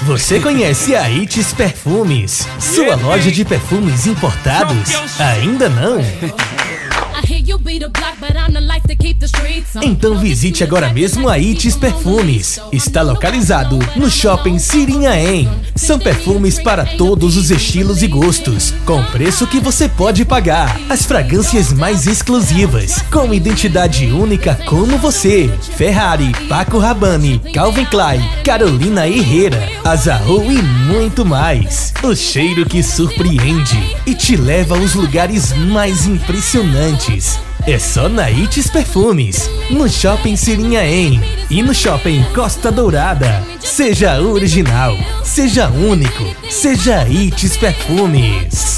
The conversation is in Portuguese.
Você conhece a Itis Perfumes? Sua loja de perfumes importados? Ainda não? Então visite agora mesmo a Itis Perfumes. Está localizado no Shopping Sirinhaém. São perfumes para todos os estilos e gostos, com preço que você pode pagar. As fragrâncias mais exclusivas, com identidade única como você. Ferrari, Paco Rabanne, Calvin Klein, Carolina Herrera, Azzaro e muito mais. O cheiro que surpreende e te leva aos lugares mais impressionantes. É só na Itis Perfumes, no Shopping Sirinhaém e no Shopping Costa Dourada. Seja original, seja único, seja Itis Perfumes.